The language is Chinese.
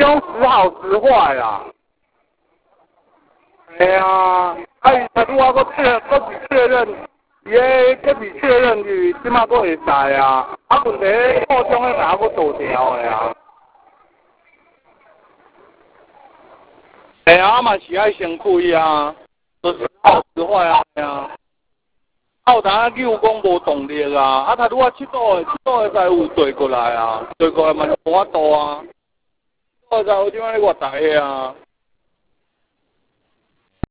讲时好时坏啦。哎呀，他拄啊，搁是确认，伊个是确认是即马搁会使啊，问题扩张个哪搁做掉的啊？哎呀，嘛是爱先开啊，就是好时坏啊，有当扭讲无动力啊，他拄啊七度的财务追过来啊，追过来嘛无法度啊，七度的财务即摆咧外台个啊。